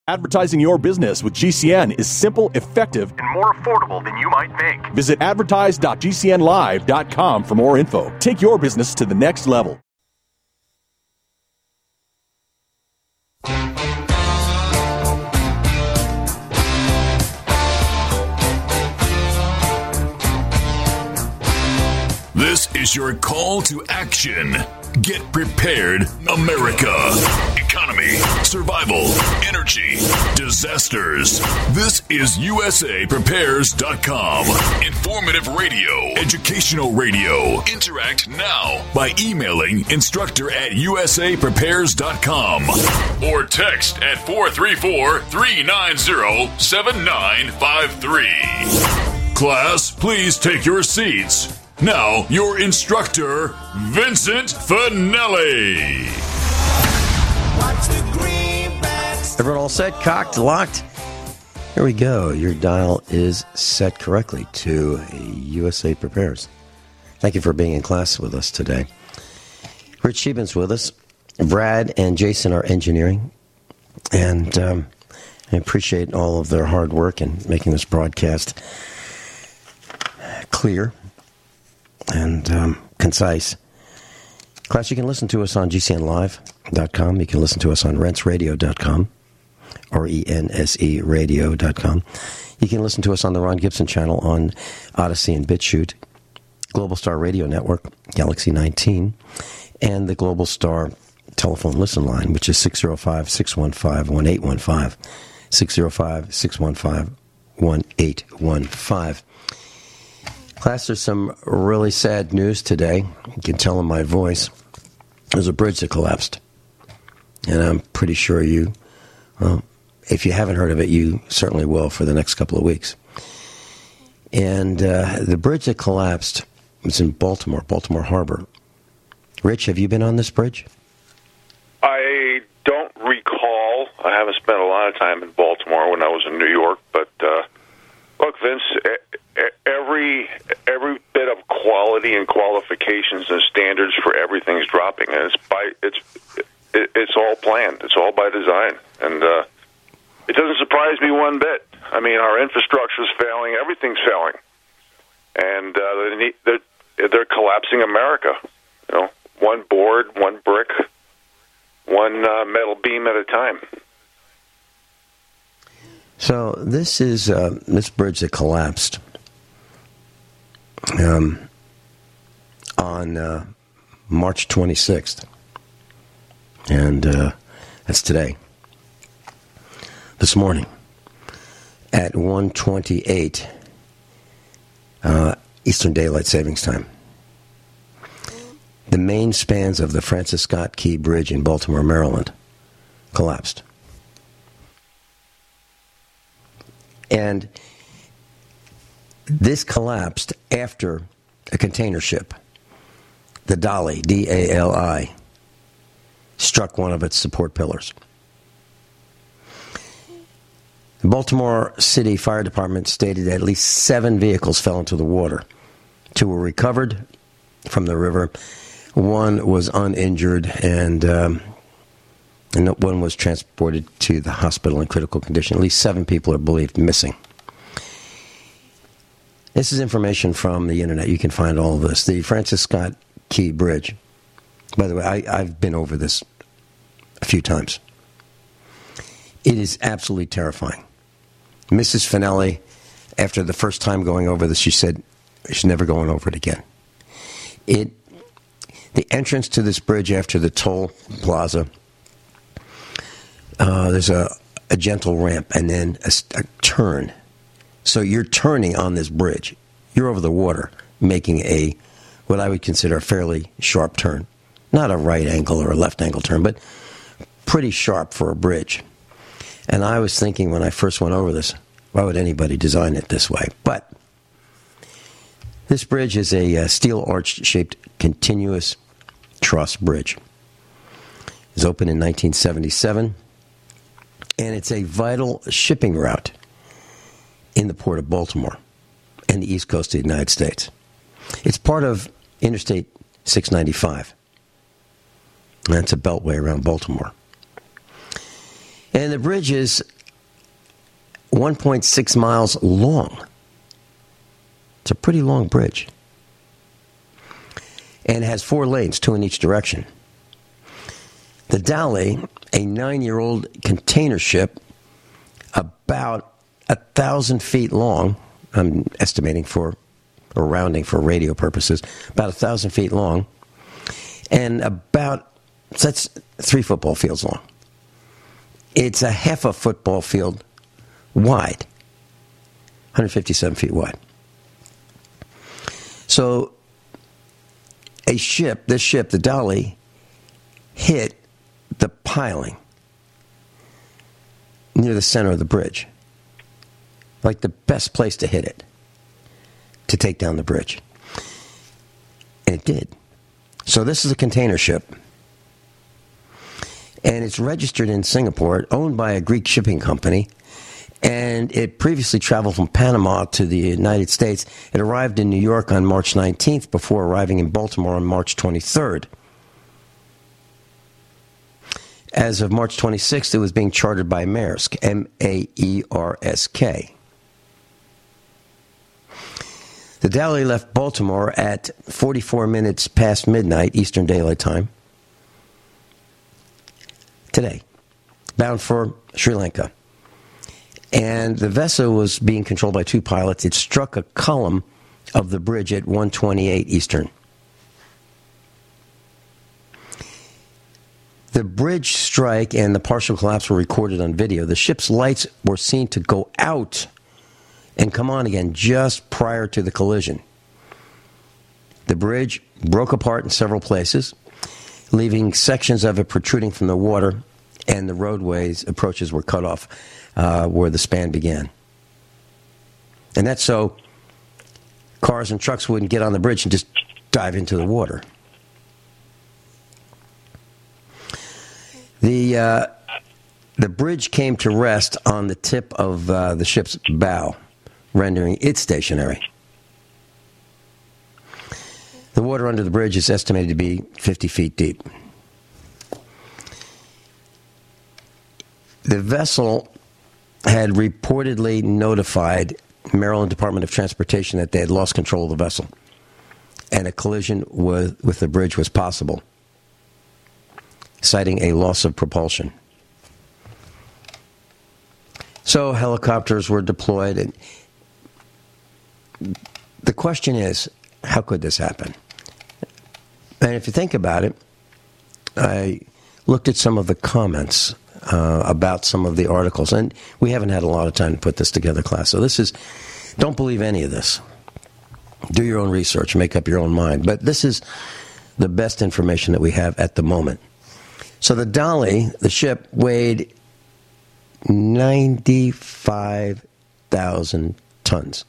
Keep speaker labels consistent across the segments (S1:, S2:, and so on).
S1: Advertising your business with GCN is simple, effective, and more affordable than you might think. Visit advertise.gcnlive.com for more info. Take your business to the next level.
S2: This is your call to action. Get prepared, America. Economy, survival, energy, disasters. This is USAPrepares.com. Informative radio, educational radio. Interact now by emailing instructor@USAPrepares.com or text at 434-390-7953. Class, please take your seats. Now, your instructor, Vincent Finelli.
S3: Everyone all set, cocked, locked? Here we go. Your dial is set correctly to USA Prepares. Thank you for being in class with us today. Rich Sheehan's with us. Brad and Jason are engineering. And I appreciate all of their hard work in making this broadcast clear and concise. Class, you can listen to us on GCNlive.com. You can listen to us on rentsradio.com, RENSE radio.com. You can listen to us on the Ron Gibson channel on Odyssey and BitChute, Global Star Radio Network, Galaxy 19, and the Global Star telephone listen line, which is 605-615-1815, 605-615-1815. Class, there's some really sad news today. You can tell in my voice. There's a bridge that collapsed. And I'm pretty sure you, well, if you haven't heard of it, you certainly will for the next couple of weeks. And the bridge that collapsed was in Baltimore Harbor. Rich, have you been on this bridge?
S4: I don't recall. I haven't spent a lot of time in Baltimore when I was in New York. But, look, Vince, every bit of quality and qualifications and standards for everything's dropping, and it's all planned. It's all by design, and it doesn't surprise me one bit. I mean, our infrastructure's failing, everything's failing, and they're collapsing America. You know, one board, one brick, one metal beam at a time.
S3: So this is this bridge that collapsed on March 26th, and that's today. This morning at 1:28 Eastern Daylight Savings Time, the main spans of the Francis Scott Key Bridge in Baltimore, Maryland, collapsed. And this collapsed after a container ship, the Dali, D-A-L-I, struck one of its support pillars. The Baltimore City Fire Department stated that at least 7 vehicles fell into the water. 2 were recovered from the river. 1 was uninjured, and one was transported to the hospital in critical condition. At least 7 people are believed missing. This is information from the internet. You can find all of this. The Francis Scott Key Bridge. By the way, I've been over this a few times. It is absolutely terrifying. Mrs. Finelli, after the first time going over this, she said she's never going over it again. The entrance to this bridge after the toll plaza, there's a gentle ramp and then a turn. So you're turning on this bridge. You're over the water, making what I would consider a fairly sharp turn. Not a right angle or a left angle turn, but pretty sharp for a bridge. And I was thinking when I first went over this, why would anybody design it this way? But this bridge is a steel arch-shaped continuous truss bridge. It was opened in 1977, and it's a vital shipping route in the port of Baltimore and the east coast of the United States. It's part of Interstate 695. That's a beltway around Baltimore. And the bridge is 1.6 miles long. It's a pretty long bridge. And has 4 lanes, 2 in each direction. The Dali, a 9-year-old container ship, about 1,000 feet long, I'm estimating or rounding for radio purposes, about 1,000 feet long, and that's 3 football fields long. It's a half a football field wide, 157 feet wide. So this ship, the Dali, hit the piling near the center of the bridge. Like the best place to hit it, to take down the bridge. And it did. So this is a container ship. And it's registered in Singapore, owned by a Greek shipping company. And it previously traveled from Panama to the United States. It arrived in New York on March 19th before arriving in Baltimore on March 23rd. As of March 26th, it was being chartered by Maersk, M-A-E-R-S-K. The Dali left Baltimore at 44 minutes past midnight, Eastern Daylight Time, today, bound for Sri Lanka. And the vessel was being controlled by 2 pilots. It struck a column of the bridge at 1:28 Eastern. The bridge strike and the partial collapse were recorded on video. The ship's lights were seen to go out and come on again just prior to the collision. The bridge broke apart in several places, leaving sections of it protruding from the water, and the roadways approaches were cut off where the span began. And that's so cars and trucks wouldn't get on the bridge and just dive into the water. The bridge came to rest on the tip of the ship's bow, rendering it stationary. The water under the bridge is estimated to be 50 feet deep. The vessel had reportedly notified Maryland Department of Transportation that they had lost control of the vessel, and a collision with the bridge was possible, citing a loss of propulsion. So helicopters were deployed, and the question is, how could this happen? And if you think about it, I looked at some of the comments about some of the articles, and we haven't had a lot of time to put this together, class. So don't believe any of this. Do your own research, make up your own mind. But this is the best information that we have at the moment. So the Dali, the ship, weighed 95,000 tons.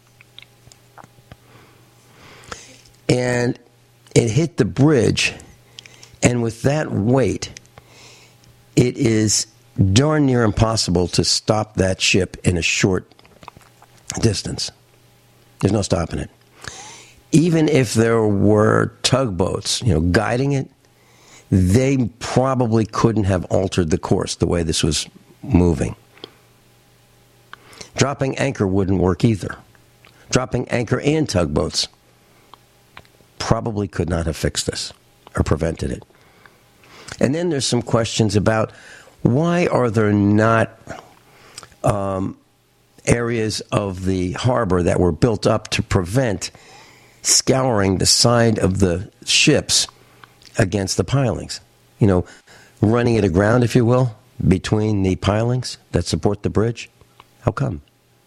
S3: And it hit the bridge, and with that weight, it is darn near impossible to stop that ship in a short distance. There's no stopping it. Even if there were tugboats, guiding it, they probably couldn't have altered the course the way this was moving. Dropping anchor wouldn't work either. Dropping anchor and tugboats probably could not have fixed this or prevented it. And then there's some questions about why are there not areas of the harbor that were built up to prevent scouring the side of the ships against the pilings? Running it aground, if you will, between the pilings that support the bridge. How come?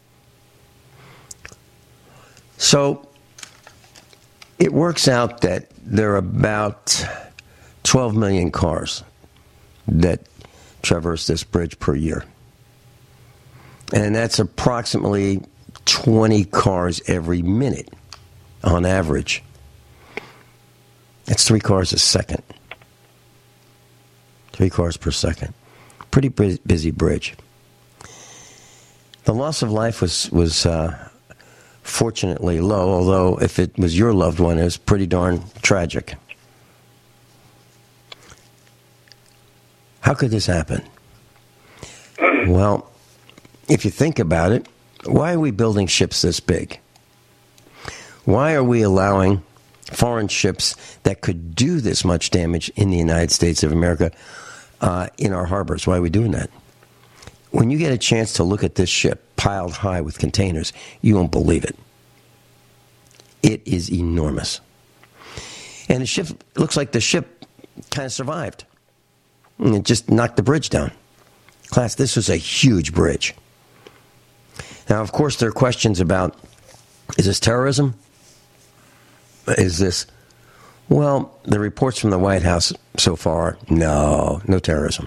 S3: So it works out that there are about 12 million cars that traverse this bridge per year. And that's approximately 20 cars every minute on average. That's 3 cars a second. 3 cars per second. Pretty busy bridge. The loss of life was fortunately low, although if it was your loved one, it was pretty darn tragic. How could this happen? Well, if you think about it, why are we building ships this big? Why are we allowing foreign ships that could do this much damage in the United States of America in our harbors? Why are we doing that? When you get a chance to look at this ship piled high with containers, you won't believe it. It is enormous. And the ship, looks like the ship kind of survived. And it just knocked the bridge down. Class, this was a huge bridge. Now, of course, there are questions about, is this terrorism? Is this... Well, the reports from the White House so far, no terrorism.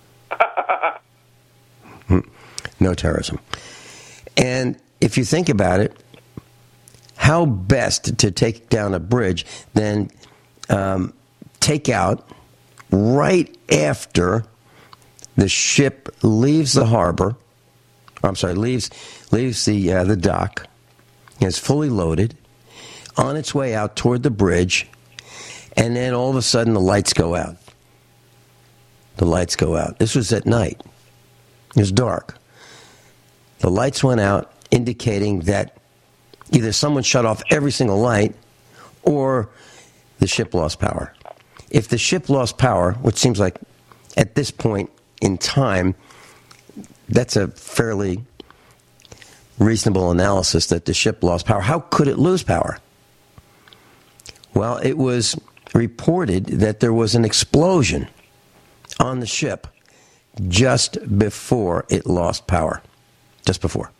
S3: No terrorism. And if you think about it, how best to take down a bridge than take out right after the ship leaves the harbor, leaves the dock, is fully loaded, on its way out toward the bridge, and then all of a sudden the lights go out. The lights go out. This was at night. It was dark. The lights went out, indicating that either someone shut off every single light or the ship lost power. If the ship lost power, which seems like at this point in time, that's a fairly reasonable analysis that the ship lost power. How could it lose power? Well, it was reported that there was an explosion on the ship just before it lost power. Just before.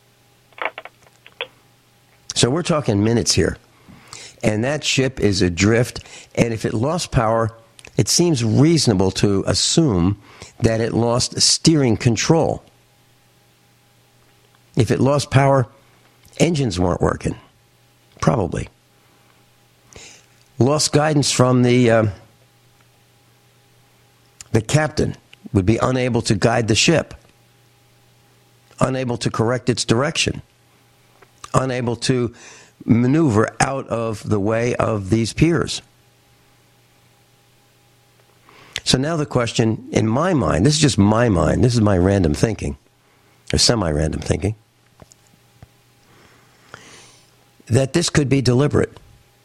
S3: So we're talking minutes here. And that ship is adrift. And if it lost power, it seems reasonable to assume that it lost steering control. If it lost power, engines weren't working. Probably. Lost guidance from the captain. Would be unable to guide the ship. Unable to correct its direction. Unable to maneuver out of the way of these piers. So now the question, in my mind, this is just my mind, this is my random thinking, or semi-random thinking, that this could be deliberate.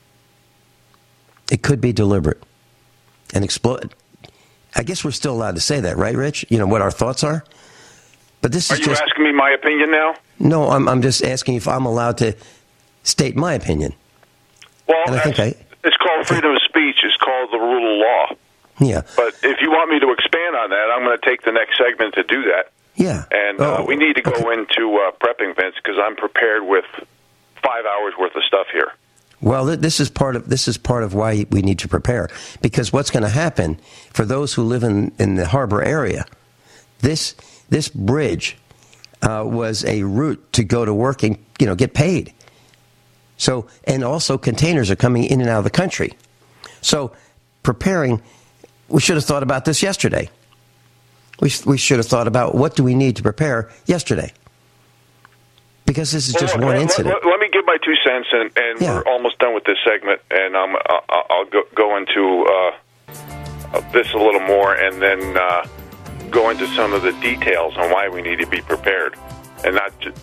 S3: It could be deliberate. And explode. I guess we're still allowed to say that, right, Rich? You know, what our thoughts are? But this is just...
S4: Are you asking me my opinion now?
S3: No, I'm just asking if I'm allowed to state my opinion.
S4: Well, it's called freedom of speech. It's called the rule of law.
S3: Yeah.
S4: But if you want me to expand on that, I'm going to take the next segment to do that.
S3: Yeah.
S4: And we need to go into prepping, Vince, because I'm prepared with 5 hours worth of stuff here.
S3: Well, this is part of why we need to prepare, because what's going to happen for those who live in the harbor area, this bridge was a route to go to work and get paid. So, and also containers are coming in and out of the country. So preparing, we should have thought about this yesterday. We should have thought about what do we need to prepare yesterday. Because this is just one incident.
S4: Let me give my 2 cents, and we're almost done with this segment, and I'll go into this a little more, and then go into some of the details on why we need to be prepared. And not just,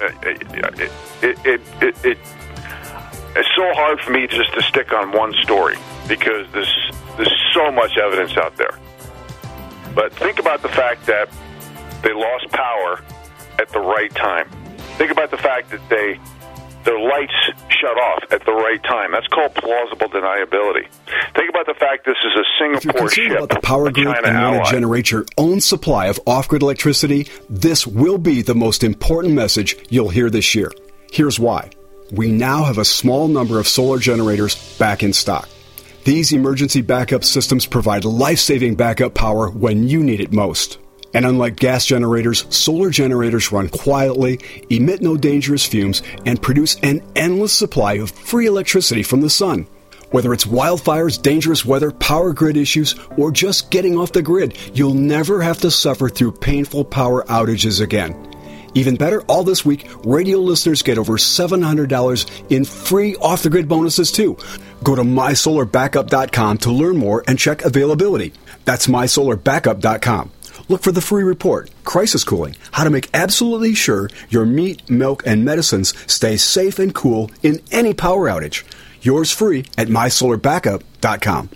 S4: it's so hard for me just to stick on one story because there's so much evidence out there. But think about the fact that they lost power at the right time. Think about the fact that their lights shut off at the right time. That's called plausible deniability. Think about the fact this is a Singapore ship.
S5: If you're concerned about the power grid and want to generate your own supply of off-grid electricity, this will be the most important message you'll hear this year. Here's why. We now have a small number of solar generators back in stock. These emergency backup systems provide life-saving backup power when you need it most. And unlike gas generators, solar generators run quietly, emit no dangerous fumes, and produce an endless supply of free electricity from the sun. Whether it's wildfires, dangerous weather, power grid issues, or just getting off the grid, you'll never have to suffer through painful power outages again. Even better, all this week, radio listeners get over $700 in free off-the-grid bonuses, too. Go to mysolarbackup.com to learn more and check availability. That's mysolarbackup.com. look for the free report, Crisis Cooling, how to make absolutely sure your meat, milk, and medicines stay safe and cool in any power outage. Yours free at mysolarbackup.com.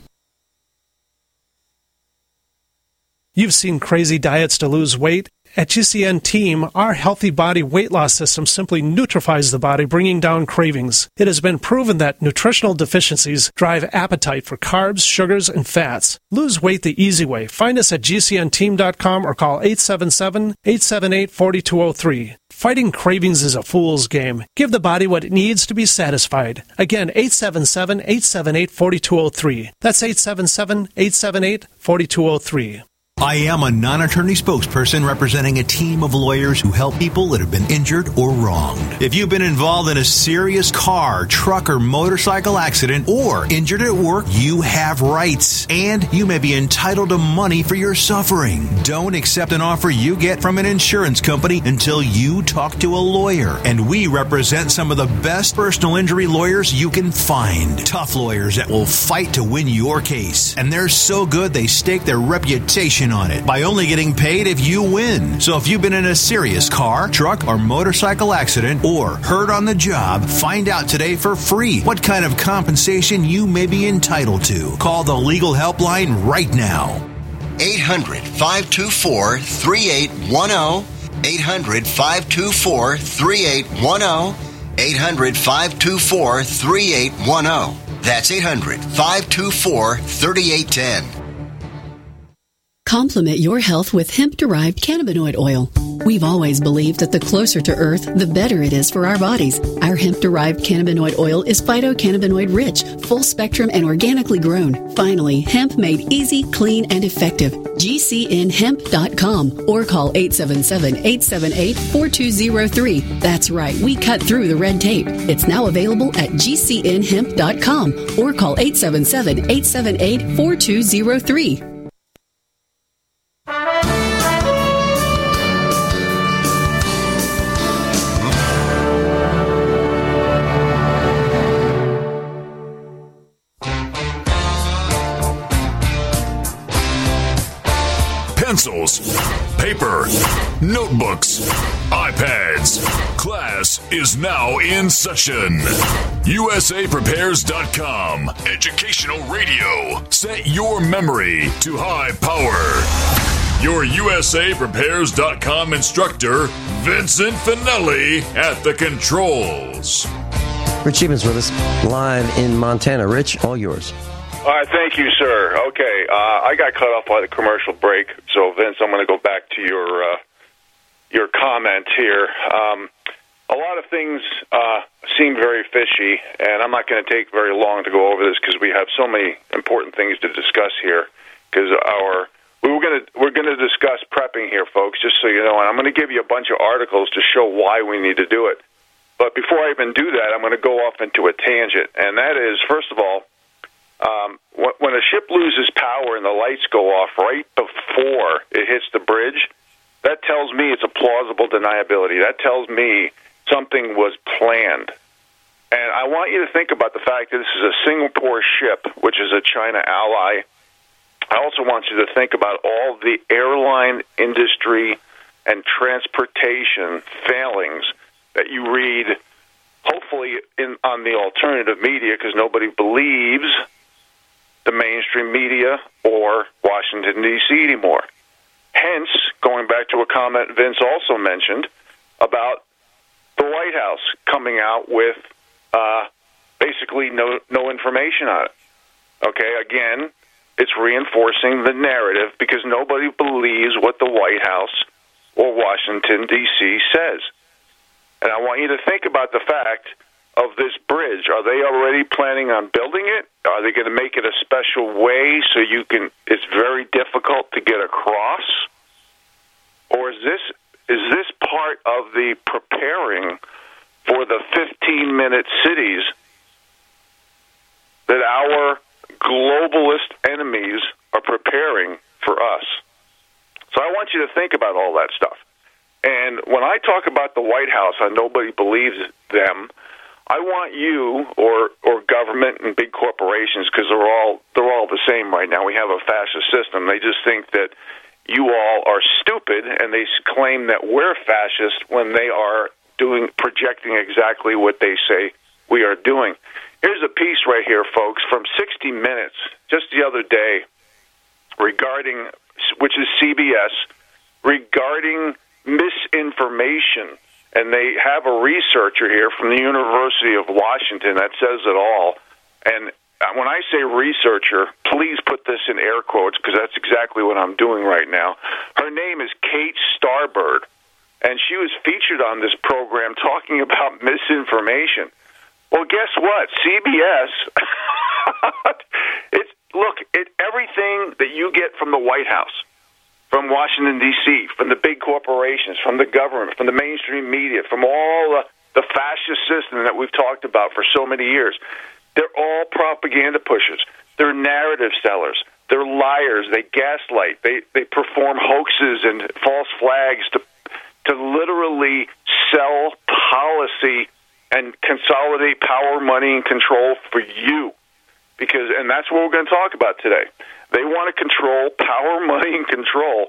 S6: You've seen crazy diets to lose weight. At GCN Team, our healthy body weight loss system simply neutralizes the body, bringing down cravings. It has been proven that nutritional deficiencies drive appetite for carbs, sugars, and fats. Lose weight the easy way. Find us at GCNteam.com or call 877-878-4203. Fighting cravings is a fool's game. Give the body what it needs to be satisfied. Again, 877-878-4203. That's 877-878-4203.
S7: I am a non-attorney spokesperson representing a team of lawyers who help people that have been injured or wronged. If you've been involved in a serious car, truck, or motorcycle accident or injured at work, you have rights, and you may be entitled to money for your suffering. Don't accept an offer you get from an insurance company until you talk to a lawyer, and we represent some of the best personal injury lawyers you can find. Tough lawyers that will fight to win your case, and they're so good they stake their reputation on it by only getting paid if you win. So if you've been in a serious car, truck, or motorcycle accident or hurt on the job, find out today for free what kind of compensation you may be entitled to. Call the legal helpline right now.
S8: 800-524-3810. 800-524-3810. 800-524-3810. That's 800-524-3810.
S9: Complement your health with hemp-derived cannabinoid oil. We've always believed that the closer to Earth, the better it is for our bodies. Our hemp-derived cannabinoid oil is phytocannabinoid-rich, full-spectrum, and organically grown. Finally, hemp made easy, clean, and effective. GCNhemp.com or call 877-878-4203. That's right, we cut through the red tape. It's now available at GCNhemp.com or call 877-878-4203.
S2: Pencils, paper, notebooks, iPads. Class is now in session. USAPrepares.com. Educational radio. Set your memory to high power. Your USAPrepares.com instructor, Vincent Finelli, at the controls.
S3: Rich Evans with us live in Montana. Rich, all yours.
S4: All right, thank you, sir. Okay, I got cut off by the commercial break, so Vince, I'm going to go back to your comment here. A lot of things seem very fishy, and I'm not going to take very long to go over this because we have so many important things to discuss here. Because we're going to discuss prepping here, folks, just so you know, and I'm going to give you a bunch of articles to show why we need to do it. But before I even do that, I'm going to go off into a tangent, and that is, first of all, when a ship loses power and the lights go off right before it hits the bridge, that tells me it's a plausible deniability. That tells me something was planned. And I want you to think about the fact that this is a Singapore ship, which is a China ally. I also want you to think about all the airline industry and transportation failings that you read, hopefully on the alternative media, because nobody believes the mainstream media or Washington, D.C. anymore. Hence, going back to a comment Vince also mentioned about the White House coming out with basically no information on it. Okay, again, it's reinforcing the narrative because nobody believes what the White House or Washington, D.C. says. And I want you to think about the fact of this bridge. Are they already planning on building it? Are they going to make it a special way so it's very difficult to get across? Or is this part of the preparing for the 15-minute cities that our globalist enemies are preparing for us? So I want you to think about all that stuff. And when I talk about the White House and nobody believes them, I want you or government and big corporations, because they're all the same right now. We have a fascist system. They just think that you all are stupid, and they claim that we're fascist when they are projecting exactly what they say we are doing. Here's a piece right here, folks, from 60 Minutes just the other day regarding, which is CBS, regarding misinformation. And they have a researcher here from the University of Washington that says it all. And when I say researcher, please put this in air quotes because that's exactly what I'm doing right now. Her name is Kate Starbird, and she was featured on this program talking about misinformation. Well, guess what? CBS, everything that you get from the White House, from Washington, D.C., from the big corporations, from the government, from the mainstream media, from all the fascist system that we've talked about for so many years, they're all propaganda pushers. They're narrative sellers. They're liars. They gaslight. They perform hoaxes and false flags to literally sell policy and consolidate power, money, and control for you. And that's what we're going to talk about today. They want to control power, money, and control.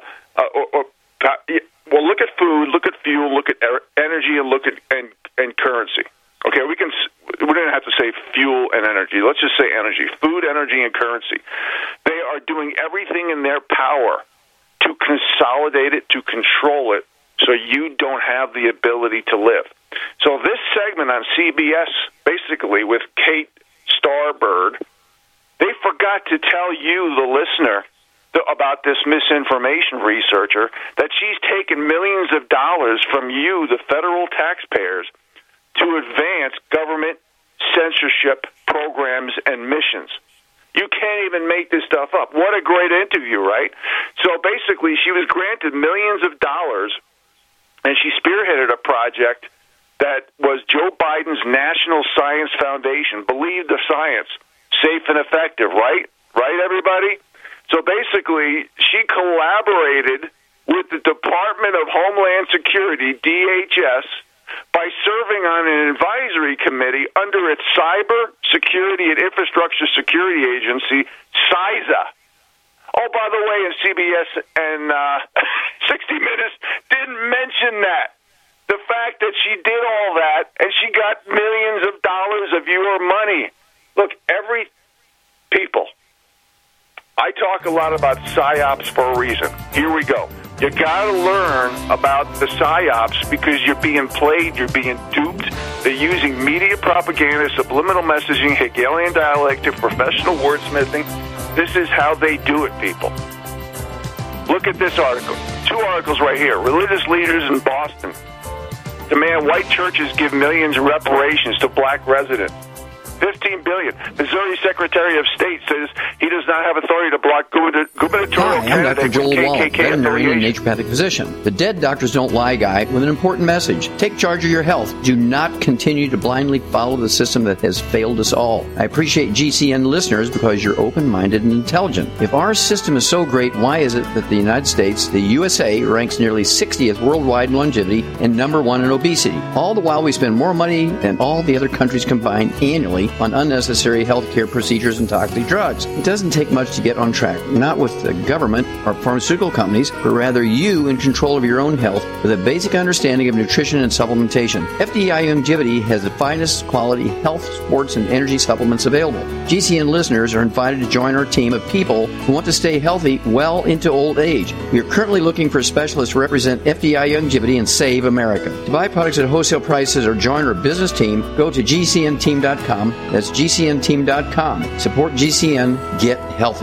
S4: Well, look at food, look at fuel, look at energy, and look at and currency. Okay, we don't have to say fuel and energy. Let's just say energy, food, energy, and currency. They are doing everything in their power to consolidate it, to control it, so you don't have the ability to live. So this segment on CBS, basically with Kate Starbird, they forgot to tell you, the listener, about this misinformation researcher, that she's taken millions of dollars from you, the federal taxpayers, to advance government censorship programs and missions. You can't even make this stuff up. What a great interview, right? So basically, she was granted millions of dollars, and she spearheaded a project that was Joe Biden's National Science Foundation. Believe the science. Safe and effective, right? Right, everybody? So basically, she collaborated with the Department of Homeland Security, DHS, by serving on an advisory committee under its Cyber Security and Infrastructure Security Agency, CISA. Oh, by the way, in CBS and 60 Minutes didn't mention that. The fact that she did all that and she got millions of dollars of your money. Look, I talk a lot about PSYOPs for a reason. Here we go. You got to learn about the PSYOPs because you're being played, you're being duped. They're using media propaganda, subliminal messaging, Hegelian dialectic, professional wordsmithing. This is how they do it, people. Look at this article. 2 articles right here. Religious leaders in Boston demand white churches give millions in reparations to black residents. $15 billion. Missouri Secretary of State says he does not have authority to block gubernatorial
S10: Hi, I'm Dr. Joel Wall, veterinary and naturopathic physician. The Dead Doctors Don't Lie guy with an important message. Take charge of your health. Do not continue to blindly follow the system that has failed us all. I appreciate GCN listeners because you're open-minded and intelligent. If our system is so great, why is it that the United States, the USA, ranks nearly 60th worldwide in longevity and number 1 in obesity? All the while we spend more money than all the other countries combined annually on unnecessary healthcare procedures and toxic drugs. It doesn't take much to get on track, not with the government or pharmaceutical companies, but rather you in control of your own health with a basic understanding of nutrition and supplementation. FDI Longevity has the finest quality health, sports, and energy supplements available. GCN listeners are invited to join our team of people who want to stay healthy well into old age. We are currently looking for specialists to represent FDI Longevity and save America. To buy products at wholesale prices or join our business team, go to GCNteam.com. That's GCNteam.com. Support GCN. Get healthy.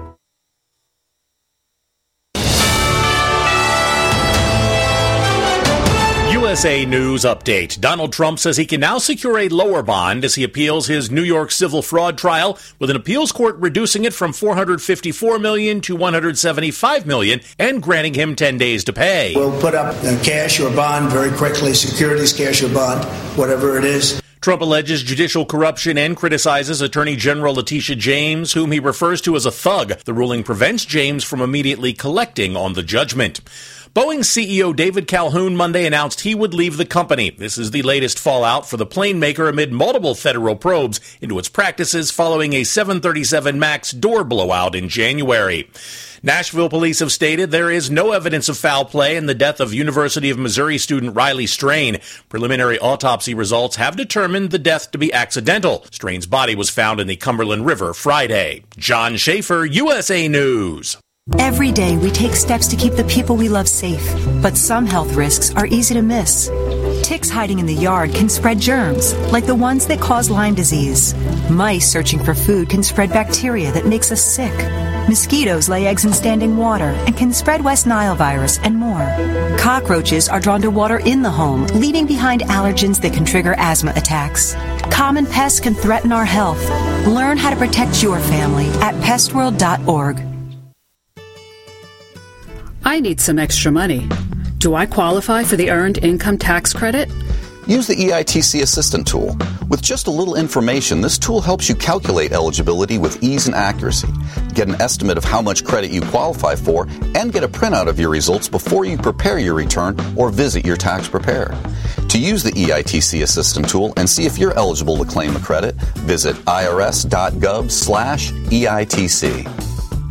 S11: USA News Update. Donald Trump says he can now secure a lower bond as he appeals his New York civil fraud trial, with an appeals court reducing it from $454 million to $175 million and granting him 10 days to pay.
S12: We'll put up cash or bond very quickly, securities, cash or bond, whatever it is.
S11: Trump alleges judicial corruption and criticizes Attorney General Letitia James, whom he refers to as a thug. The ruling prevents James from immediately collecting on the judgment. Boeing CEO David Calhoun Monday announced he would leave the company. This is the latest fallout for the plane maker amid multiple federal probes into its practices following a 737 MAX door blowout in January. Nashville police have stated there is no evidence of foul play in the death of University of Missouri student Riley Strain. Preliminary autopsy results have determined the death to be accidental. Strain's body was found in the Cumberland River Friday. John Schaefer, USA News.
S13: Every day we take steps to keep the people we love safe, but some health risks are easy to miss. Ticks hiding in the yard can spread germs, like the ones that cause Lyme disease. Mice searching for food can spread bacteria that makes us sick. Mosquitoes lay eggs in standing water and can spread West Nile virus and more. Cockroaches are drawn to water in the home, leaving behind allergens that can trigger asthma attacks. Common pests can threaten our health. Learn how to protect your family at pestworld.org.
S14: I need some extra money. Do I qualify for the Earned Income Tax Credit?
S15: Use the EITC Assistant tool. With just a little information, this tool helps you calculate eligibility with ease and accuracy, get an estimate of how much credit you qualify for, and get a printout of your results before you prepare your return or visit your tax preparer. To use the EITC Assistant tool and see if you're eligible to claim a credit, visit irs.gov/EITC.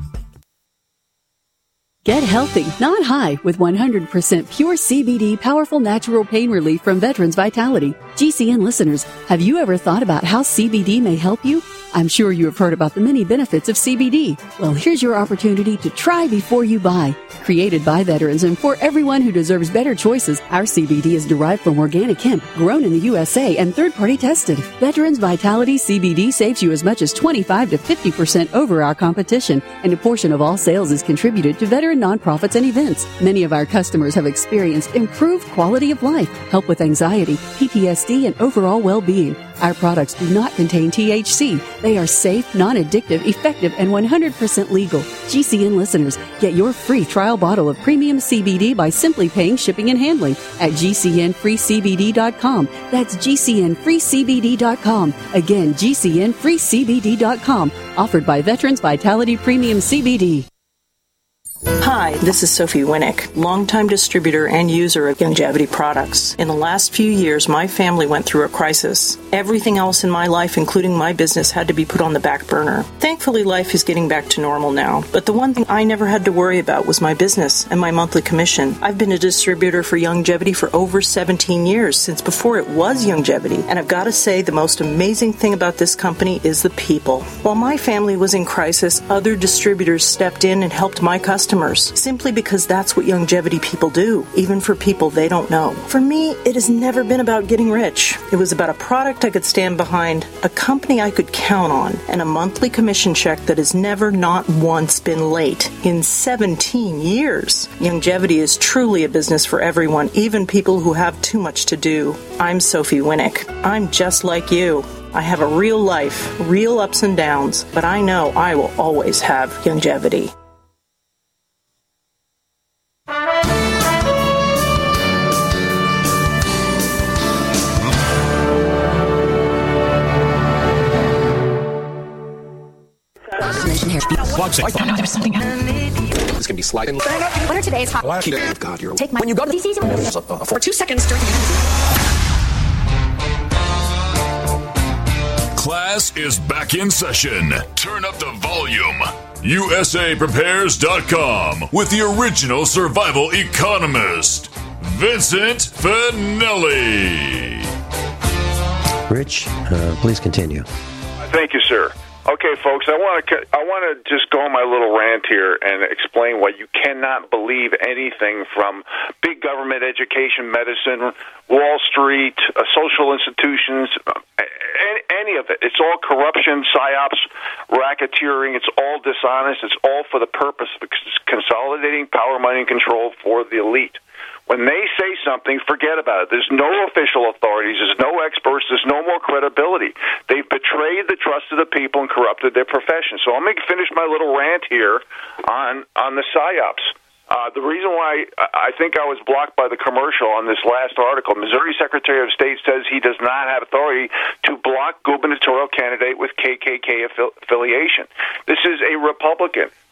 S9: Get healthy, not high, with 100% pure CBD powerful natural pain relief from Veterans Vitality. GCN listeners, have you ever thought about how CBD may help you? I'm sure you have heard about the many benefits of CBD. Well, here's your opportunity to try before you buy. Created by veterans and for everyone who deserves better choices, our CBD is derived from organic hemp, grown in the USA and third-party tested. Veterans Vitality CBD saves you as much as 25 to 50% over our competition, and a portion of all sales is contributed to veteran nonprofits and events. Many of our customers have experienced improved quality of life, help with anxiety, PTSD, and overall well-being. Our products do not contain THC. They are safe, non-addictive, effective, and 100% legal. GCN listeners, get your free trial bottle of premium CBD by simply paying shipping and handling at GCNFreeCBD.com. That's GCNFreeCBD.com. Again, GCNFreeCBD.com. Offered by Veterans Vitality Premium CBD.
S16: Hi, this is Sophie Winnick, longtime distributor and user of Youngevity products. In the last few years, my family went through a crisis. Everything else in my life, including my business, had to be put on the back burner. Thankfully, life is getting back to normal now, but the one thing I never had to worry about was my business and my monthly commission. I've been a distributor for Youngevity for over 17 years, since before it was Youngevity, and I've got to say the most amazing thing about this company is the people. While my family was in crisis, other distributors stepped in and helped my customers, simply because that's what Youngevity people do, even for people they don't know. For me, it has never been about getting rich. It was about a product I could stand behind, a company I could count on, and a monthly commission check that has never not once been late in 17 years. Youngevity is truly a business for everyone, even people who have too much to do. I'm Sophie Winnick. I'm just like you. I have a real life, real ups and downs, but I know I will always have Youngevity.
S17: There's something
S18: this can be sliding.
S17: What are today's hot?
S18: God, you're
S17: Take my. When you go to DC's for 2 seconds during the
S2: Class is back in session. Turn up the volume. USAPrepares.com with the original survival economist, Vincent Finelli.
S3: Rich, please continue.
S4: Thank you, sir. Okay, folks, I want to just go on my little rant here and explain why you cannot believe anything from big government, education, medicine, Wall Street, social institutions, any of it. It's all corruption, psyops, racketeering. It's all dishonest. It's all for the purpose of consolidating power, money, and control for the elite. When they say something, forget about it. There's no official authorities. There's no experts. There's no more credibility. They've betrayed the trust of the people and corrupted their profession. So I'm going to finish my little rant here on the psyops. The reason why I think I was blocked by the commercial on this last article, Missouri Secretary of State says he does not have authority to block gubernatorial candidate with KKK affiliation. This is a Republican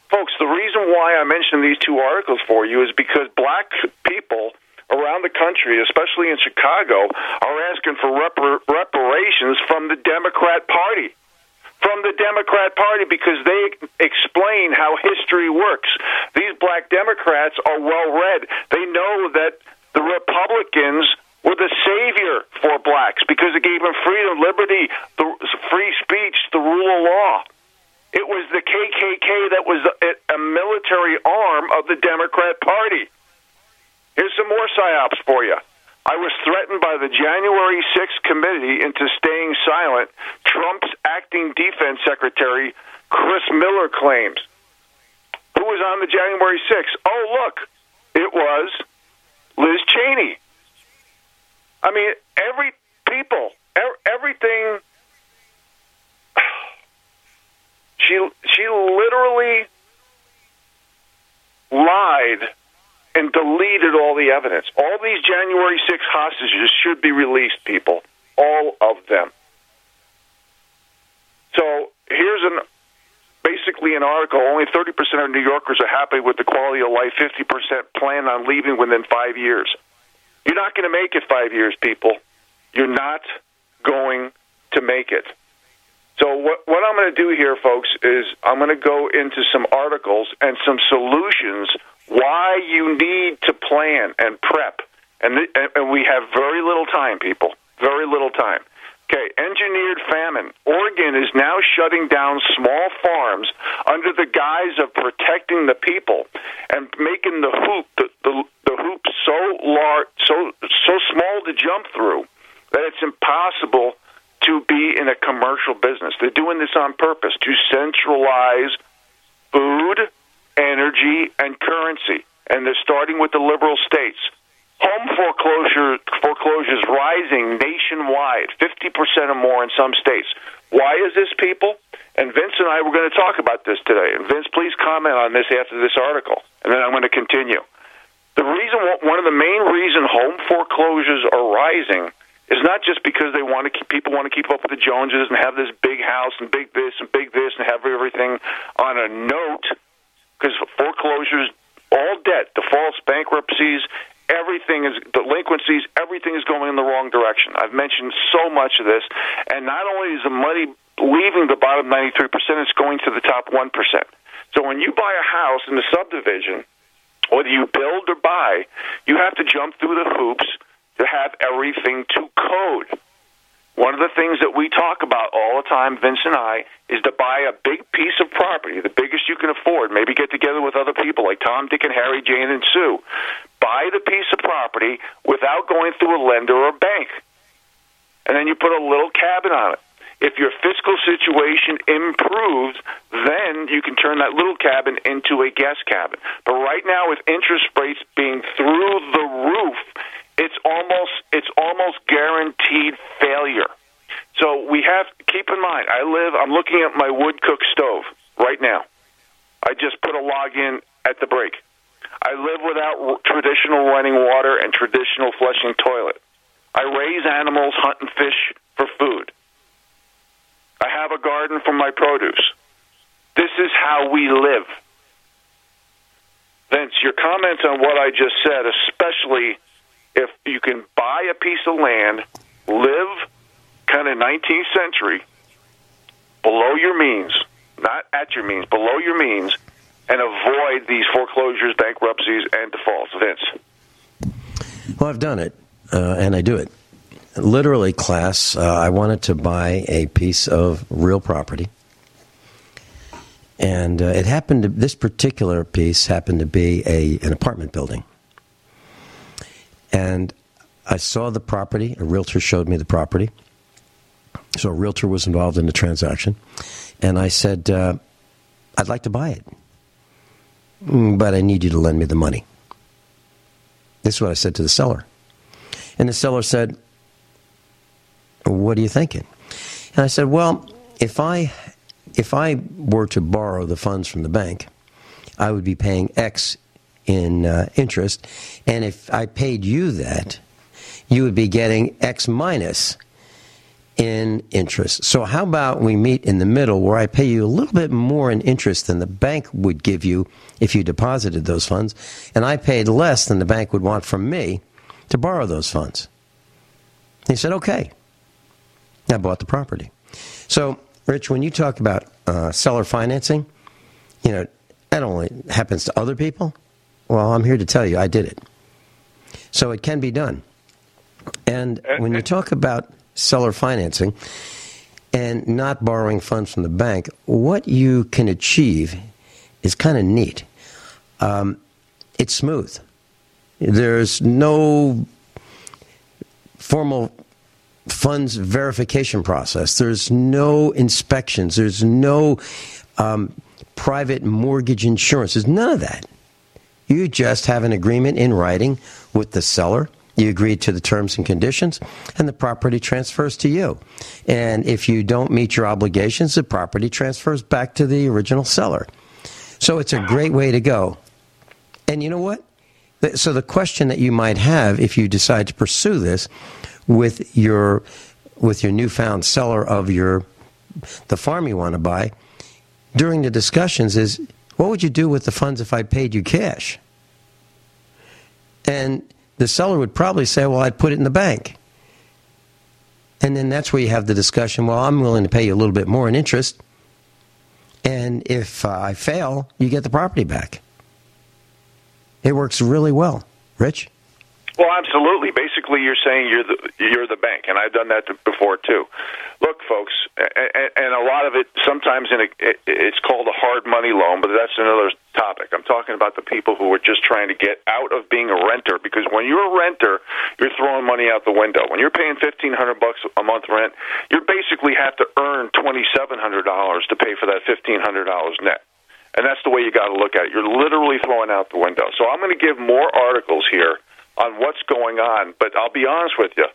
S4: Folks, the reason why I mentioned these two articles for you is because black people around the country, especially in Chicago, are asking for reparations from the Democrat Party. From the Democrat Party, because they explain how history works. These black Democrats are well-read. They know that the Republicans were the savior for blacks because it gave them freedom, liberty, the free speech, the rule of law. It was the KKK that was a military arm of the Democrat Party. Here's some more psyops for you. I was threatened by the January 6th committee into staying silent, Trump's acting defense secretary, Chris Miller, claims. Who was on the January 6th? Oh, look, it was Liz Cheney. I mean, everything, she literally lied and deleted all the evidence. All these January 6 hostages should be released, people. All of them. So here's basically an article. Only 30% of New Yorkers are happy with the quality of life. 50% plan on leaving within 5 years. You're not going to make it 5 years, people. You're not going to make it. So what I'm going to do here, folks, is I'm going to go into some articles and some solutions why you need to plan and prep. And we have very little time, people. Very little time. Okay, engineered famine. Oregon is now shutting down small farms under the guise of protecting the people and making the hoop so large, so small to jump through that it's impossible to be in a commercial business. They're doing this on purpose to centralize food, energy, and currency. And they're starting with the liberal states. Home foreclosures rising nationwide, 50% or more in some states. Why is this, people? And Vince and I were going to talk about this today. And Vince, please comment on this after this article, and then I'm going to continue. One of the main reasons home foreclosures are rising is not just because people want to keep up with the Joneses and have this big house and big this and have everything on a note, because foreclosures, all debt, defaults, bankruptcies, everything is delinquencies, everything is going in the wrong direction. I've mentioned so much of this, and not only is the money leaving the bottom 93%, it's going to the top 1%. So when you buy a house in the subdivision, whether you build or buy, you have to jump through the hoops to have everything to code. One of the things that we talk about all the time, Vince and I, is to buy a big piece of property, the biggest you can afford. Maybe get together with other people like Tom, Dick, and Harry, Jane, and Sue. Buy the piece of property without going through a lender or a bank. And then you put a little cabin on it. If your fiscal situation improves, then you can turn that little cabin into a guest cabin. But right now, with interest rates being through the roof, it's almost guaranteed failure. So we have keep in mind. I'm looking at my wood cook stove right now. I just put a log in at the break. I live without traditional running water and traditional flushing toilet. I raise animals, hunt and fish for food. I have a garden for my produce. This is how we live. Vince, your comments on what I just said, especially if you can buy a piece of land, live kind of 19th century, below your means, not at your means, below your means, and avoid these foreclosures, bankruptcies, and defaults. Vince?
S3: Well, I've done it, and I do it. Literally, class, I wanted to buy a piece of real property. And this particular piece happened to be an apartment building. And I saw the property. A realtor showed me the property. So a realtor was involved in the transaction. And I said, I'd like to buy it, but I need you to lend me the money. This is what I said to the seller. And the seller said, what are you thinking? And I said, well, if I were to borrow the funds from the bank, I would be paying X in interest. And if I paid you that, you would be getting X minus. in interest. So how about we meet in the middle where I pay you a little bit more in interest than the bank would give you if you deposited those funds, and I paid less than the bank would want from me to borrow those funds. He said, okay. I bought the property. So, Rich, when you talk about seller financing, that only happens to other people. Well, I'm here to tell you I did it. So it can be done. And when you talk about seller financing and not borrowing funds from the bank, what you can achieve is kind of neat. It's smooth. There's no formal funds verification process. There's no inspections. There's no private mortgage insurance. There's none of that. You just have an agreement in writing with the seller. You agree to the terms and conditions, and the property transfers to you. And if you don't meet your obligations, the property transfers back to the original seller. So it's a great way to go. And you know what? So the question that you might have if you decide to pursue this with your newfound seller of the farm you want to buy during the discussions is, what would you do with the funds if I paid you cash? And the seller would probably say, well, I'd put it in the bank. And then that's where you have the discussion, well, I'm willing to pay you a little bit more in interest. And if I fail, you get the property back. It works really well. Rich?
S4: Well, absolutely. Basically, you're saying you're the bank, and I've done that before too. Look, folks, and a lot of it sometimes it's called a hard money loan, but that's another topic. I'm talking about the people who are just trying to get out of being a renter, because when you're a renter, you're throwing money out the window. When you're paying $1,500 a month rent, you basically have to earn $2,700 to pay for that $1,500 net. And that's the way you got to look at it. You're literally throwing out the window. So I'm going to give more articles here on what's going on, but I'll be honest with you.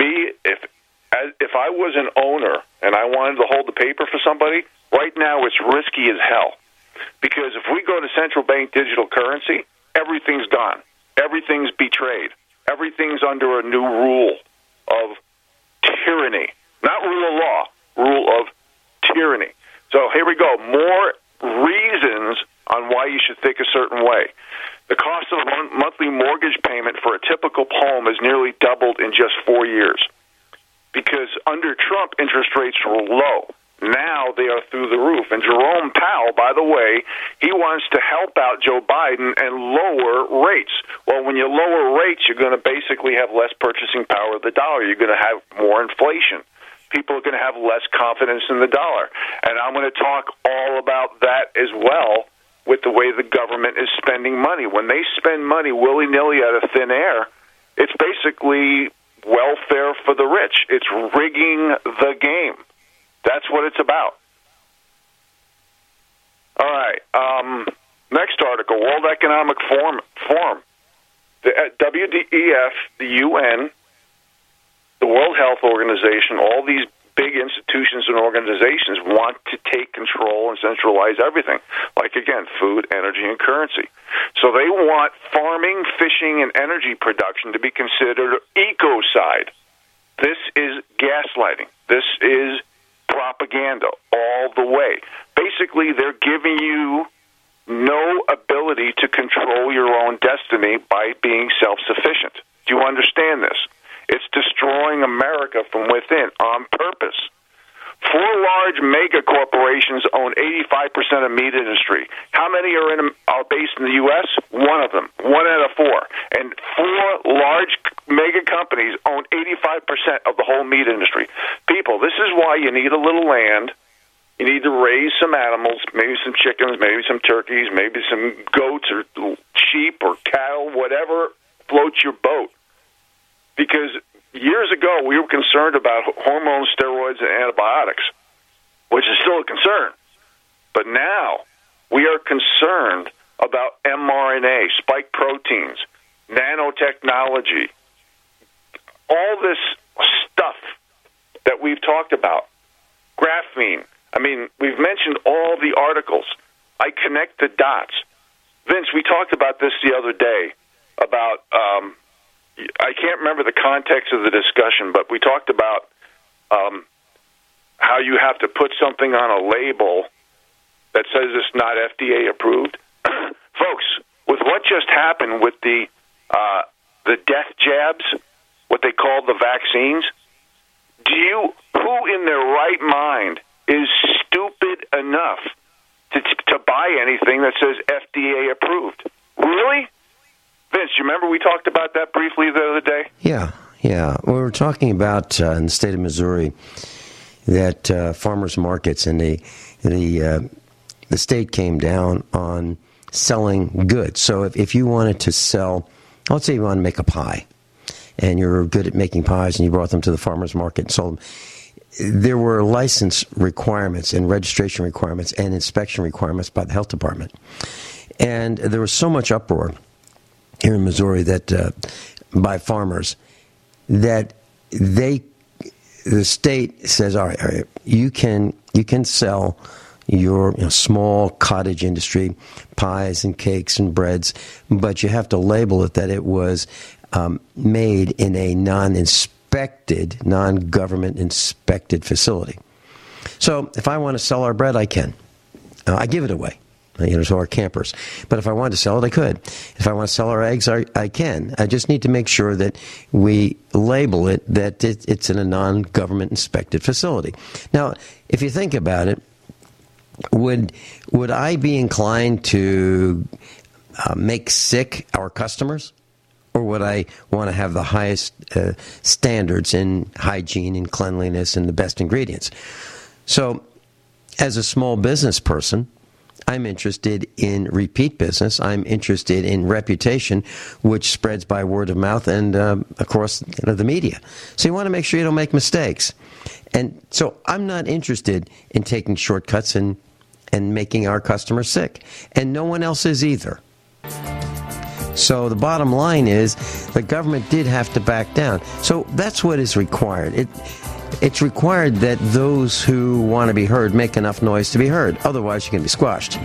S4: If I was an owner and I wanted to hold the paper for somebody, right now it's risky as hell. Because if we go to central bank digital currency, everything's gone. Everything's betrayed. Everything's under a new rule of tyranny. Not rule of law, rule of tyranny. So here we go. More reasons on why you should think a certain way. The cost of a monthly mortgage payment for a typical home has nearly doubled in just 4 years. Because under Trump, interest rates were low. Now they are through the roof. And Jerome Powell, by the way, he wants to help out Joe Biden and lower rates. Well, when you lower rates, you're going to basically have less purchasing power of the dollar. You're going to have more inflation. People are going to have less confidence in the dollar. And I'm going to talk all about that as well with the way the government is spending money. When they spend money willy-nilly out of thin air, it's basically welfare for the rich. It's rigging the game. That's what it's about. All right. Next article, World Economic Forum. The WEF, the UN, the World Health Organization, all these big institutions and organizations want to take control and centralize everything, like, again, food, energy, and currency. So they want farming, fishing, and energy production to be considered ecocide. This is gaslighting. This is propaganda all the way. Basically, they're giving you no ability to control your own destiny by being self-sufficient. Do you understand this? It's destroying America from within on purpose. 4 large mega corporations own 85% of meat industry. How many are based in the U.S.? One of them, 1 out of 4. And 4 large mega companies own 85% of the whole meat industry. People, this is why you need a little land. You need to raise some animals, maybe some chickens, maybe some turkeys, maybe some goats or sheep or cattle, whatever floats your boat. Because years ago, we were concerned about hormones, steroids, and antibiotics, which is still a concern. But now we are concerned about mRNA, spike proteins, nanotechnology, all this stuff that we've talked about, graphene. I mean, we've mentioned all the articles. I connect the dots. Vince, we talked about this the other day about I can't remember the context of the discussion, but we talked about how you have to put something on a label that says it's not FDA approved. Folks, with what just happened with the death jabs, what they call the vaccines, who in their right mind is stupid enough to buy anything that says FDA approved? Really? Vince, you remember we talked about that briefly the other day?
S3: Yeah. We were talking about in the state of Missouri that farmers markets and the state came down on selling goods. So if you wanted to sell, let's say you want to make a pie, and you're good at making pies, and you brought them to the farmers market and sold them, there were license requirements and registration requirements and inspection requirements by the health department. And there was so much uproar here in Missouri that by farmers that the state says, all right, you can sell your small cottage industry pies and cakes and breads, but you have to label it that it was made in a non-government inspected facility. So if I want to sell our bread, I can. I give it away, to our campers. But if I wanted to sell it, I could. If I want to sell our eggs, I can. I just need to make sure that we label it that it's in a non-government inspected facility. Now, if you think about it, would I be inclined to make sick our customers? Or would I want to have the highest standards in hygiene and cleanliness and the best ingredients? So, as a small business person, I'm interested in repeat business. I'm interested in reputation, which spreads by word of mouth and, of course, the media. So you want to make sure you don't make mistakes. And so I'm not interested in taking shortcuts and making our customers sick. And no one else is either. So the bottom line is the government did have to back down. So that's what is required. It's required that those who want to be heard make enough noise to be heard. Otherwise, you can be squashed.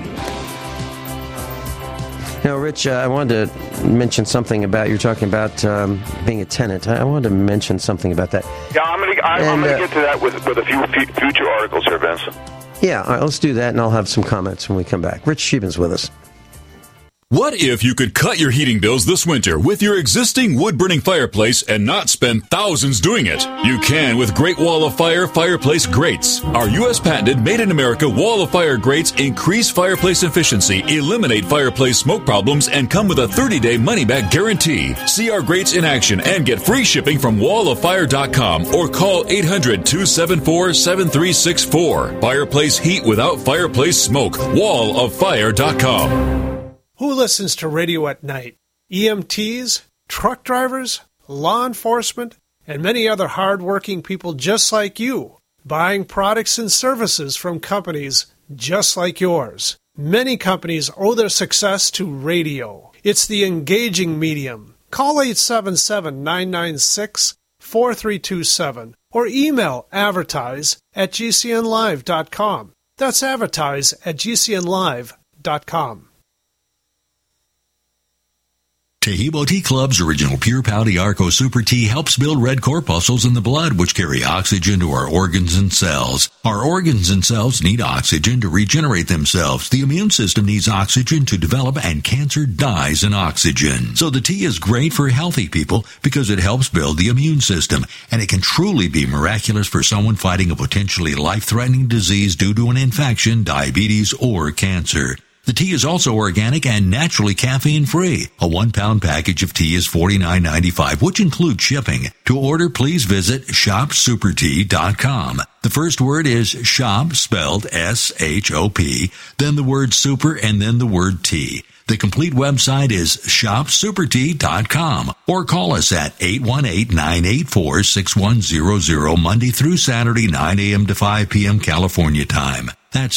S3: Now, Rich, I wanted to mention something about, you're talking about being a tenant. I wanted to mention something about that.
S4: Yeah, I'm going to get to that with a few future articles here, Vince.
S3: Yeah, all right, let's do that, and I'll have some comments when we come back. Rich Sheehan's with us.
S2: What if you could cut your heating bills this winter with your existing wood-burning fireplace and not spend thousands doing it? You can with Great Wall of Fire fireplace grates. Our U.S. patented made-in-America Wall of Fire grates increase fireplace efficiency, eliminate fireplace smoke problems, and come with a 30-day money-back guarantee. See our grates in action and get free shipping from walloffire.com or call 800-274-7364. Fireplace heat without fireplace smoke. walloffire.com.
S6: Who listens to radio at night? EMTs, truck drivers, law enforcement, and many other hard-working people just like you, buying products and services from companies just like yours. Many companies owe their success to radio. It's the engaging medium. Call 877-996-4327 or email advertise@gcnlive.com. That's advertise@gcnlive.com.
S7: Taheebo Tea Club's original Pure Pau Arco Super Tea helps build red corpuscles in the blood, which carry oxygen to our organs and cells. Our organs and cells need oxygen to regenerate themselves. The immune system needs oxygen to develop, and cancer dies in oxygen. So the tea is great for healthy people because it helps build the immune system, and it can truly be miraculous for someone fighting a potentially life-threatening disease due to an infection, diabetes, or cancer. The tea is also organic and naturally caffeine-free. A 1-pound package of tea is $49.95, which includes shipping. To order, please visit shopsupertea.com. The first word is shop, spelled S-H-O-P, then the word super, and then the word tea. The complete website is shopsupertea.com or call us at 818-984-6100 Monday through Saturday, 9 a.m. to 5 p.m. California time. That's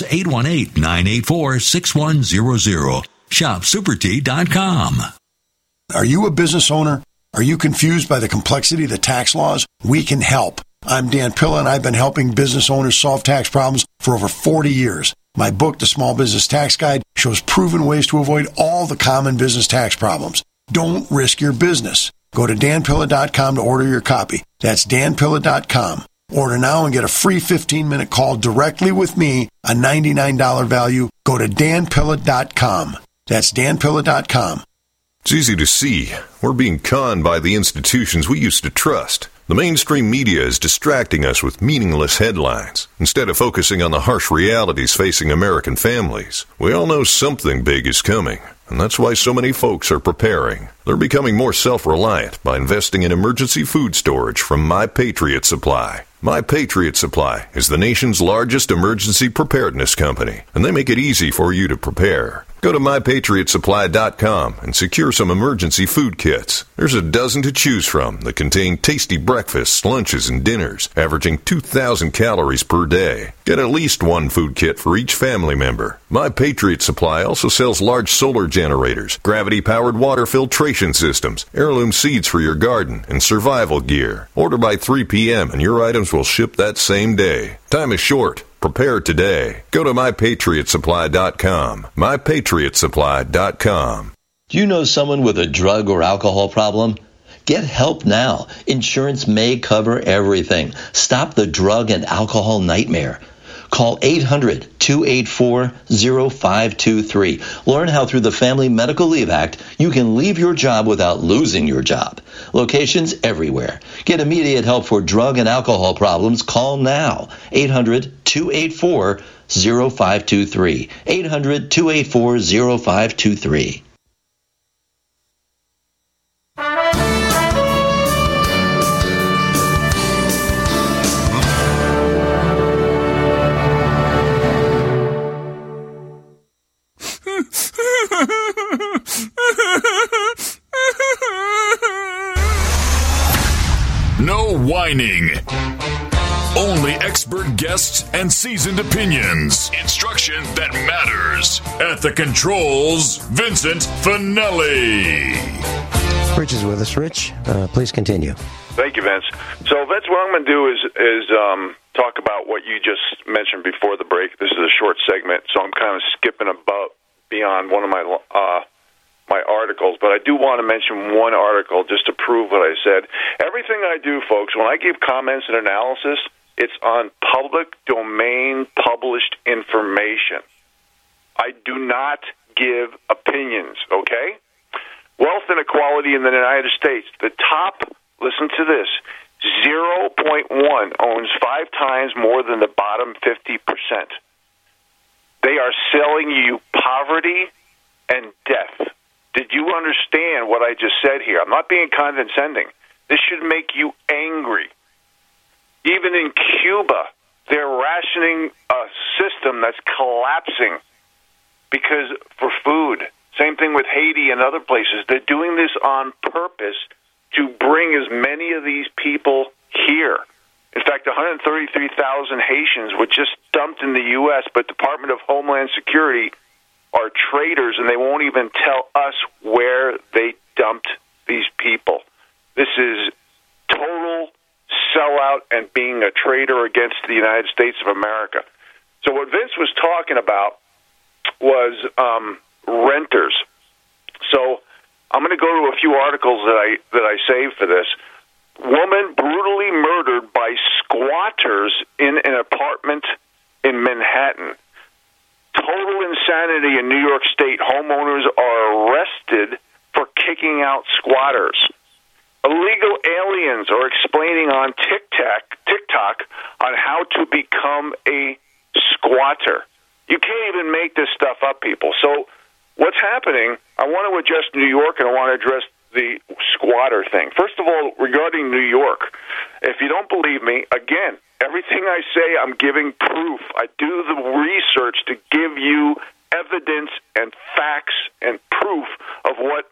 S7: 818-984-6100. ShopSuperTea.com.
S12: Are you a business owner? Are you confused by the complexity of the tax laws? We can help. I'm Dan Pilla, and I've been helping business owners solve tax problems for over 40 years. My book, The Small Business Tax Guide, shows proven ways to avoid all the common business tax problems. Don't risk your business. Go to danpilla.com to order your copy. That's danpilla.com. Order now and get a free 15-minute call directly with me, a $99 value. Go to danpilla.com. That's danpilla.com.
S19: It's easy to see. We're being conned by the institutions we used to trust. The mainstream media is distracting us with meaningless headlines instead of focusing on the harsh realities facing American families. We all know something big is coming, and that's why so many folks are preparing. They're becoming more self-reliant by investing in emergency food storage from My Patriot Supply. My Patriot Supply is the nation's largest emergency preparedness company, and they make it easy for you to prepare. Go to MyPatriotSupply.com and secure some emergency food kits. There's a dozen to choose from that contain tasty breakfasts, lunches, and dinners, averaging 2,000 calories per day. Get at least one food kit for each family member. My Patriot Supply also sells large solar generators, gravity-powered water filtration systems, heirloom seeds for your garden, and survival gear. Order by 3 p.m. and your items will ship that same day. Time is short. Prepare today. Go to MyPatriotSupply.com. MyPatriotSupply.com.
S20: Do you know someone with a drug or alcohol problem? Get help now. Insurance may cover everything. Stop the drug and alcohol nightmare. Call 800-284-0523. Learn how through the Family Medical Leave Act you can leave your job without losing your job. Locations everywhere. Get immediate help for drug and alcohol problems. Call now. 800-284-0523. 800-284-0523.
S2: No whining. Only expert guests and seasoned opinions. Instruction that matters. At the controls, Vincent Finelli.
S3: Rich is with us. Rich, please continue.
S4: Thank you, Vince. So, Vince, what I'm going to do is talk about what you just mentioned before the break. This is a short segment, so I'm kind of skipping beyond one of my articles, but I do want to mention one article just to prove what I said. Everything I do, folks, when I give comments and analysis, it's on public domain published information. I do not give opinions, okay? Wealth inequality in the United States. The top, listen to this, 0.1 owns 5 times more than the bottom 50%. They are selling you poverty and death. Did you understand what I just said here? I'm not being condescending. This should make you angry. Even in Cuba, they're rationing a system that's collapsing because for food. Same thing with Haiti and other places. They're doing this on purpose to bring as many of these people here. In fact, 133,000 Haitians were just dumped in the U.S., but Department of Homeland Security are traitors, and they won't even tell us where they dumped these people. This is total sellout and being a traitor against the United States of America. So what Vince was talking about was renters. So I'm going to go to a few articles that I saved for this. Woman brutally murdered by squatters in an apartment in Manhattan. Total insanity in New York State. Homeowners are arrested for kicking out squatters. Illegal aliens are explaining on TikTok on how to become a squatter. You can't even make this stuff up, people. So what's happening, I want to address New York, and I want to address the squatter thing. First of all, regarding New York, if you don't believe me, again, everything I say, I'm giving proof. I do the research to give you evidence and facts and proof of what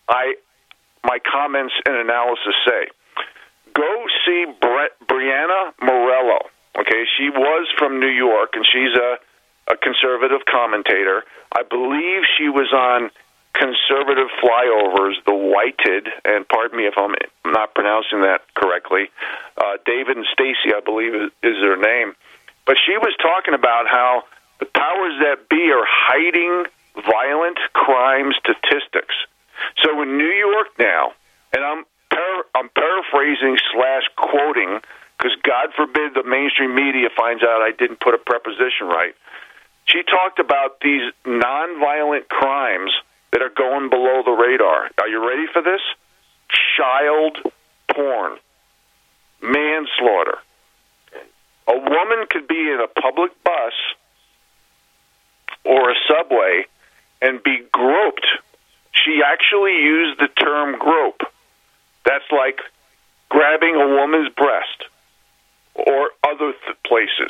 S4: my comments and analysis say. Go see Brianna Morello. Okay, she was from New York, and she's a conservative commentator. I believe she was on Conservative Flyovers, The Whited, and pardon me if I'm not pronouncing that correctly. David and Stacy, I believe, is their name. But she was talking about how the powers that be are hiding violent crime statistics. So in New York now, and I'm paraphrasing / quoting, because God forbid the mainstream media finds out I didn't put a preposition right. She talked about these nonviolent crimes that are going below the radar. Are you ready for this? Child porn, manslaughter. A woman could be in a public bus or a subway and be groped. She actually used the term grope. That's like grabbing a woman's breast or other places.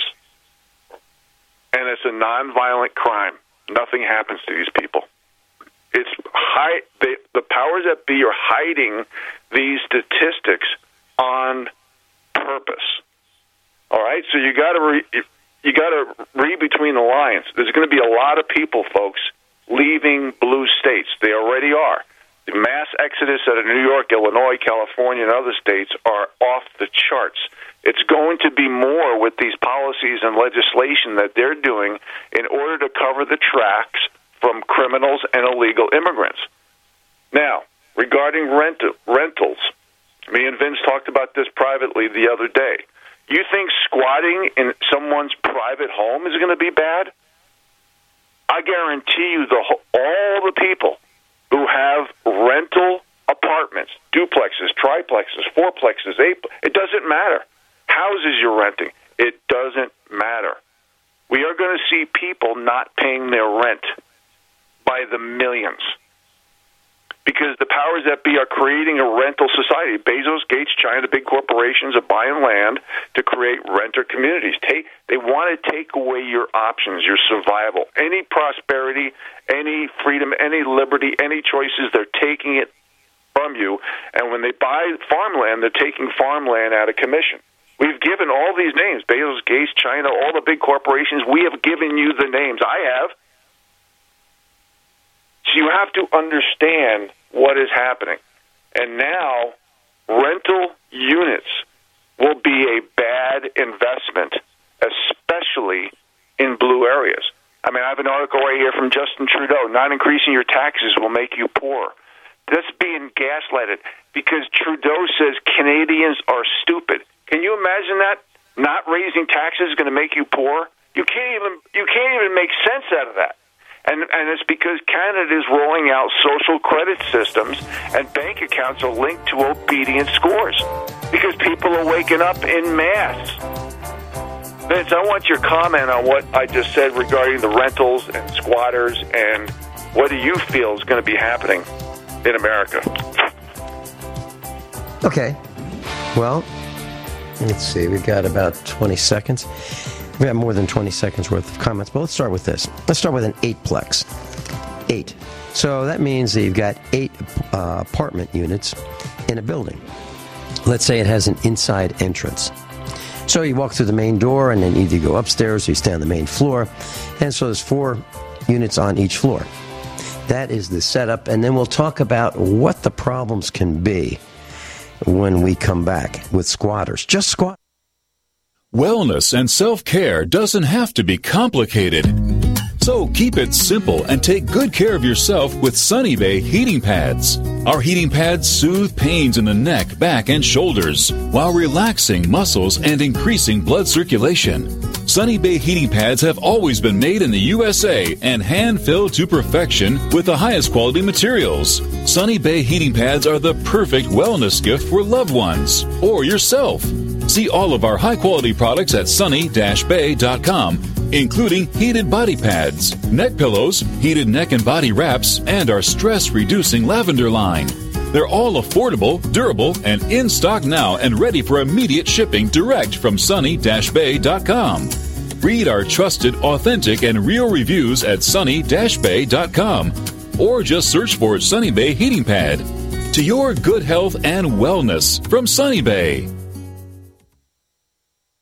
S4: And it's a nonviolent crime. Nothing happens to these people. It's the powers that be are hiding these statistics on purpose. All right, so you got to read between the lines. There's going to be a lot of people, folks, leaving blue states. They already are. The mass exodus out of New York, Illinois, California, and other states are off the charts. It's going to be more with these policies and legislation that they're doing in order to cover the tracks from criminals and illegal immigrants. Now, regarding rentals, me and Vince talked about this privately the other day. You think squatting in someone's private home is going to be bad? I guarantee you all the people who have rental apartments, duplexes, triplexes, fourplexes, it doesn't matter. Houses you're renting, it doesn't matter. We are going to see people not paying their rent by the millions because the powers that be are creating a rental society. Bezos, Gates, China, the big corporations are buying land to create renter communities. They want to take away your options, your survival, any prosperity, any freedom, any liberty, any choices. They're taking it from you. And when they buy farmland, they're taking farmland out of commission. We've given all these names, Bezos, Gates, China, all the big corporations. We have given you the names. I have. So you have to understand what is happening. And now rental units will be a bad investment, especially in blue areas. I mean, I have an article right here from Justin Trudeau. Not increasing your taxes will make you poor. That's being gaslighted because Trudeau says Canadians are stupid. Can you imagine that? Not raising taxes is going to make you poor? You can't even make sense out of that. And it's because Canada is rolling out social credit systems and bank accounts are linked to obedience scores because people are waking up in mass. Vince, I want your comment on what I just said regarding the rentals and squatters and what do you feel is going to be happening in America?
S3: Okay. Well, let's see. We've got about 20 seconds. We have more than 20 seconds worth of comments, but let's start with this. Let's start with an 8-plex. 8. So that means that you've got 8 apartment units in a building. Let's say it has an inside entrance. So you walk through the main door, and then either you go upstairs or you stay on the main floor. And so there's 4 units on each floor. That is the setup, and then we'll talk about what the problems can be when we come back with squatters. Just squat.
S2: Wellness and self-care doesn't have to be complicated. So keep it simple and take good care of yourself with Sunny Bay heating pads. Our heating pads soothe pains in the neck, back, and shoulders while relaxing muscles and increasing blood circulation. Sunny Bay heating pads have always been made in the USA and hand-filled to perfection with the highest quality materials. Sunny Bay heating pads are the perfect wellness gift for loved ones or yourself. See all of our high-quality products at sunny-bay.com, including heated body pads, neck pillows, heated neck and body wraps, and our stress-reducing lavender line. They're all affordable, durable, and in stock now and ready for immediate shipping direct from sunny-bay.com. Read our trusted, authentic, and real reviews at sunny-bay.com or just search for Sunny Bay Heating Pad. To your good health and wellness from Sunny Bay.